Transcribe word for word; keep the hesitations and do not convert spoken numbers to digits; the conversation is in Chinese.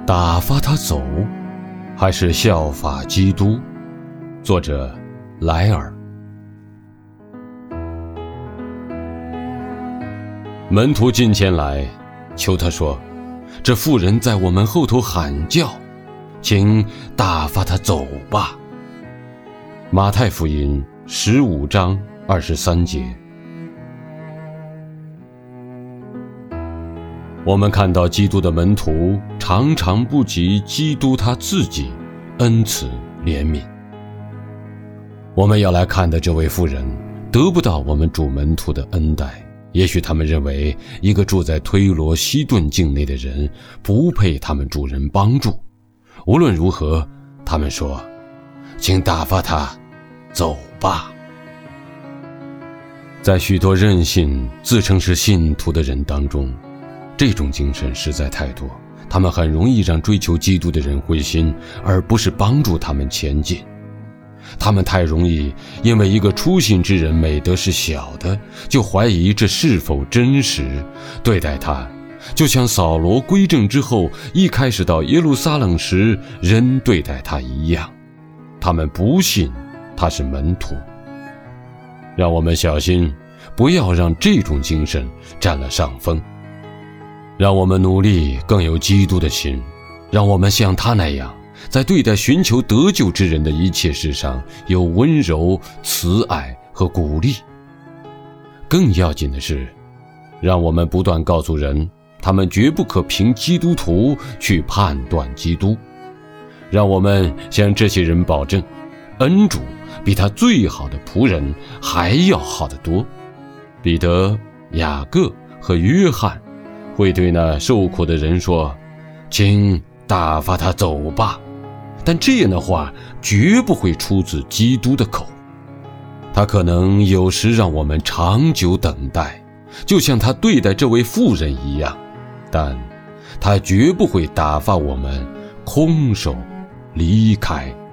打发他走，还是效法基督？作者莱尔。门徒近前来，求他说：这妇人在我们后头喊叫，请打发他走吧。马太福音十五章二十三节。我们看到基督的门徒常常不及基督他自己恩慈怜悯。我们要来看的这位妇人得不到我们主门徒的恩待，也许他们认为一个住在推罗西顿境内的人不配他们主人帮助。无论如何，他们说：请打发他走吧。在许多任性自称是信徒的人当中，这种精神实在太多，他们很容易让追求基督的人灰心，而不是帮助他们前进。他们太容易因为一个初信之人美德是小的，就怀疑这是否真实，对待他就像扫罗归正之后一开始到耶路撒冷时人对待他一样。他们不信他是门徒。让我们小心，不要让这种精神占了上风。让我们努力更有基督的心，让我们像他那样，在对待寻求得救之人的一切事上有温柔、慈爱和鼓励。更要紧的是，让我们不断告诉人，他们绝不可凭基督徒去判断基督。让我们向这些人保证，恩主比他最好的仆人还要好得多。彼得、雅各和约翰会对那受苦的人说：请打发他走吧。但这样的话绝不会出自基督的口。他可能有时让我们长久等待，就像他对待这位妇人一样，但他绝不会打发我们空手离开。